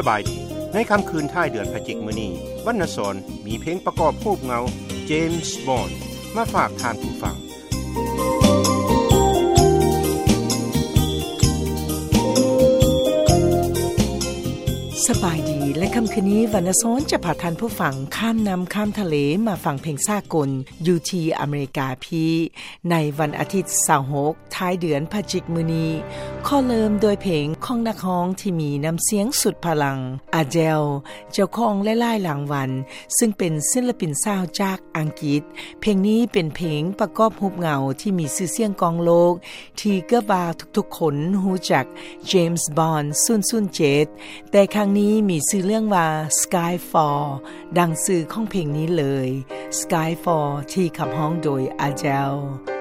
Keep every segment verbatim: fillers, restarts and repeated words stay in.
บายดีในค่ำคืนท้ายเดือนพฤศจิกายนมื้อนี้วรรณสรมีเพลงประกอบรูปเงา James Bond มาฝากทานผู้ฟังสบายดีและค่ำคืนนี้วรรณสรจะพาท่านผู้ฟังข้ามน้ำข้ามทะเลมาฟังเพลงสากลอยู่ที่อเมริกาพี่ในวันอาทิตย์ยี่สิบหกท้ายเดือนพฤศจิกายนมื้อนี้ขอเริ่มโดยเพลงของนักร้องที่มีน้ำเสียงสุดพลังอาเดลเจ้าของหลายๆรางวัลซึ่งเป็นศิลปินสาวจากอังกฤษเพลงนี้เป็นเพลงประกอบรูปเงาที่มีชื่อเสียงกองโลกที่เกือบว่าทุกๆคนรู้จัก James Bond ศูนย์ศูนย์เจ็ดแต่ครั้งนี้มีชื่อเรื่องว่า Skyfall ดังชื่อของเพลงนี้เลย Skyfall ที่ขับร้องโดย Adele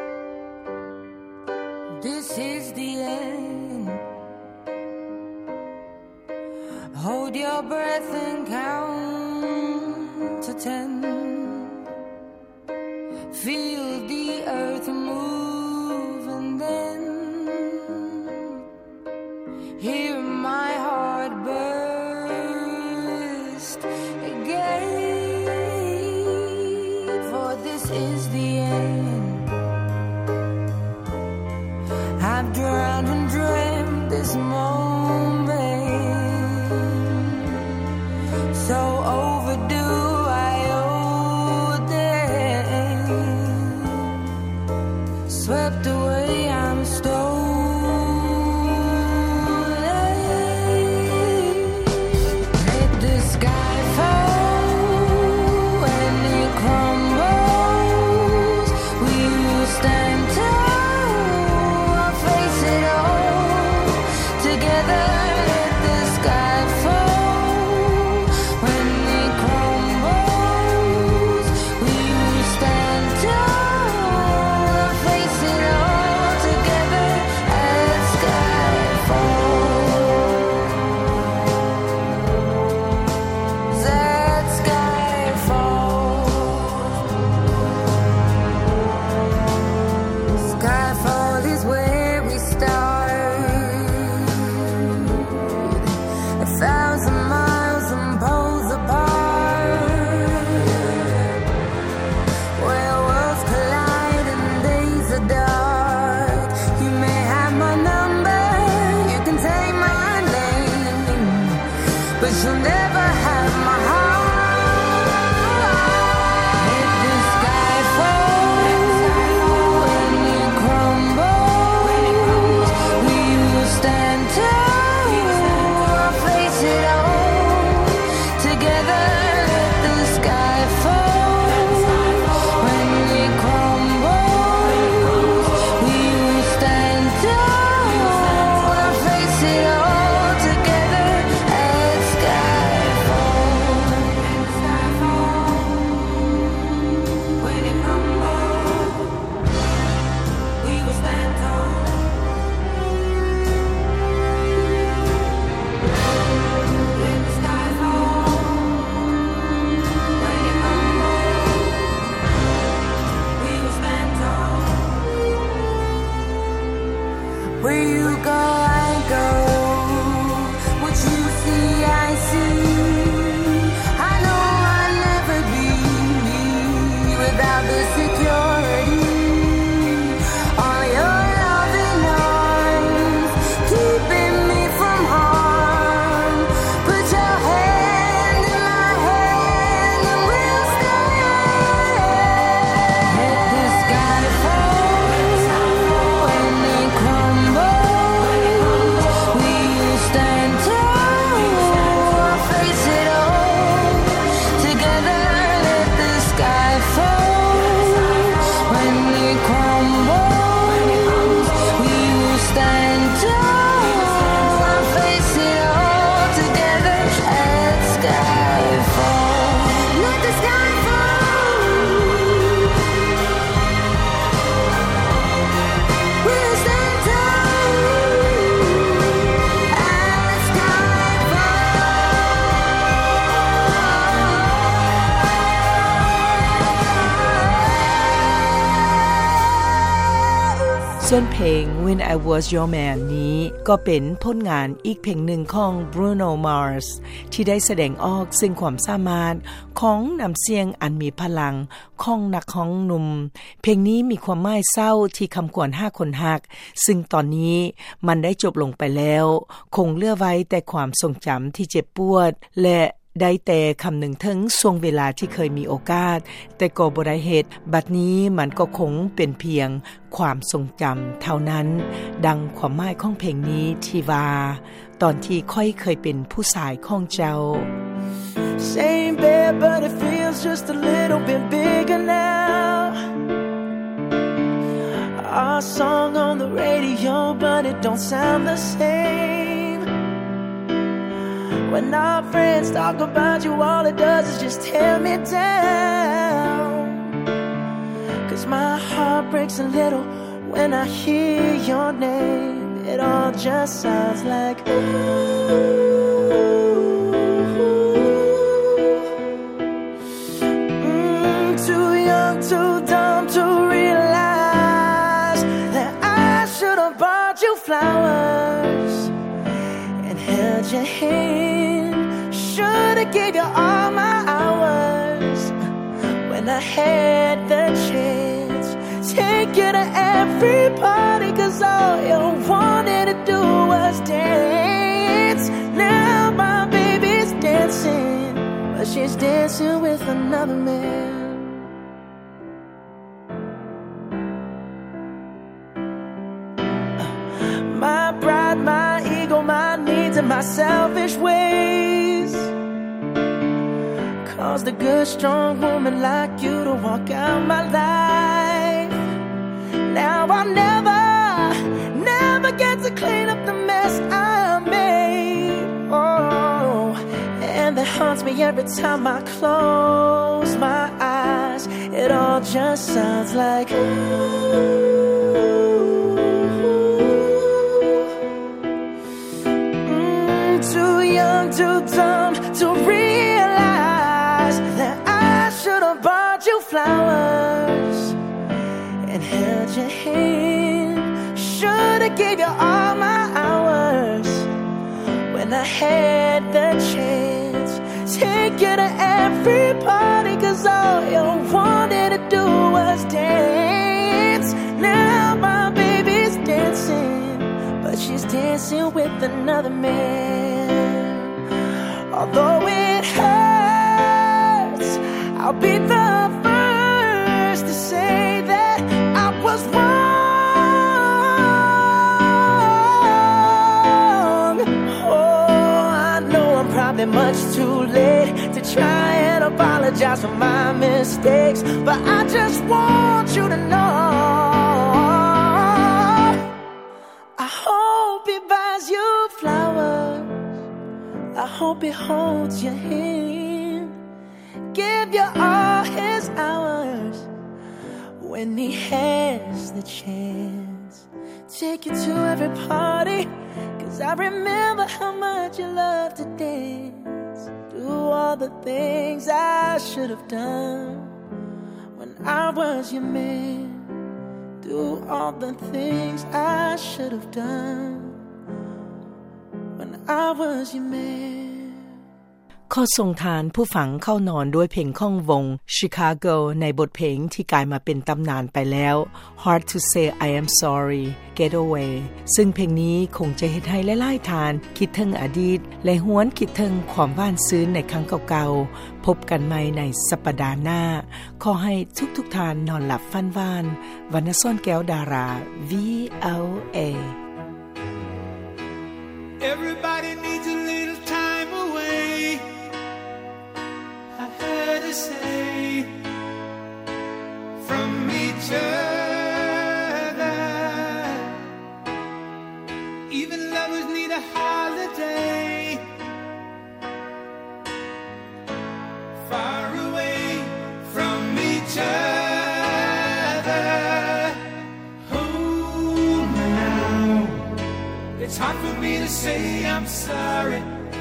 This is the end Hold your breath and count to ten Feel the earth move and then Hear my heart burst again For this is the end I've drowned and dreamt this moment So overdue I owe them Swept away I'm stolen Let the sky fall when it crumbles We will stand tall Sky ส่วนเพลง When I Was Your Man นี้ก็เป็นผลงานอีกเพลงหนึ่งของ Bruno Mars ที่ได้แสดงออกซึ่งความสามารถของน้ำเสียงอันมีพลังของนักร้องหนุ่มเพลงนี้มีความหมายเศร้าที่คำกวนห้าคนฮักซึ่งตอนนี้มันได้จบลงไปแล้วคงเหลือไว้แต่ความทรงจำที่เจ็บปวดและได้แต่คำหนึ่งถึงช่วงเวลาที่เคยมีโอกาสแต่ก็บ่ได้เฮ็ดบัดนี้มันก็คงเป็นเพียงความทรงจำเท่านั้นดังความหมายของเพลงนี้ที่ว่าตอนที่ค่อยเคยเป็นผู้ชายของเจ้า Same bed but it feels just a little bit bigger now Our song on the radio but it don't sound the same.When our friends talk about you, all it does is just tear me down. Cause my heart breaks a little when I hear your name. It all just sounds like ooh.Mm, too young, too dumb to realize that I should have bought you flowers and held your hand.Should've gave you all my hours when I had the chance. Take you to every party cause all you wanted to do was dance. Now my baby's dancing, but she's dancing with another man. Uh, my pride, my ego, my needs and my selfish ways.Caused a good, strong woman like you to walk out my life. Now I'll never, never get to clean up the mess I made. Oh, and that haunts me every time I close my eyes. It all just sounds like ooh.Mm, too young, too dumb to realize.Should've bought you flowers and held your hand. Should've gave you all my hours when I had the chance. Take you to every party cause all you wanted to do was dance. Now my baby's dancing, but she's dancing with another man. Although it hurts,I'll be the first to say that I was wrong. Oh, I know I'm probably much too late to try and apologize for my mistakes, but I just want you to know I hope he buys you flowers. I hope he holds your hand.Give you all his hours when he has the chance. Take you to every party cause I remember how much you love to dance. Do all the things I should have done when I was your man. Do all the things I should have done when I was your man. ข้อทรงทานผู้ฝังเข้านอนด้วยเพลงของวง Chicago ในบทเพลงที่กลายมาเป็นตำนานไปแล้ว Hard to say I am sorry Get away ซึ่งเพลงนี้คงจะเฮ็ดให้หลายๆทานคิดถึงอดีตและหวนคิดถึงความหวานซึ้งในครั้งเก่าๆพบกันใหม่ในสัปดาห์หน้าขอให้ทุกๆทานนอนหลับฝันหวานวรรณซ่อนแก้วดารา วี แอล เอ Everybody needs a little time away.I heard her say from each other. Even lovers need a holiday. Far away from each other. Hold me now. It's hard for me to say I'm sorry.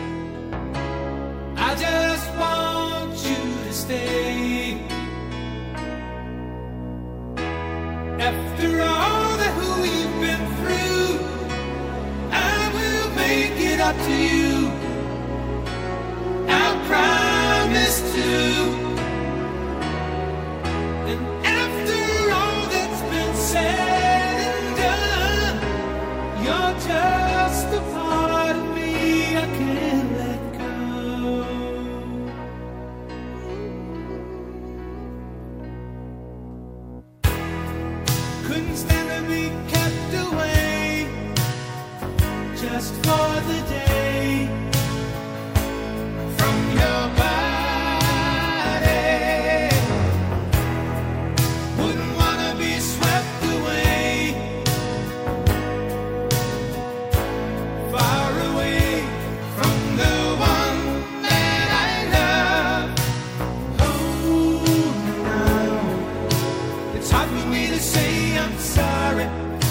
I just want you to stay. After all that we've been through, I will make it up to you. I promise to. And after all that's been said and done, you're just a part of me I can't let go. Couldn't stand to be kept away just for the day from your body. Wouldn't wanna be swept away, far away from the one that I love. Oh, now it's hard for me to say I'm sorry.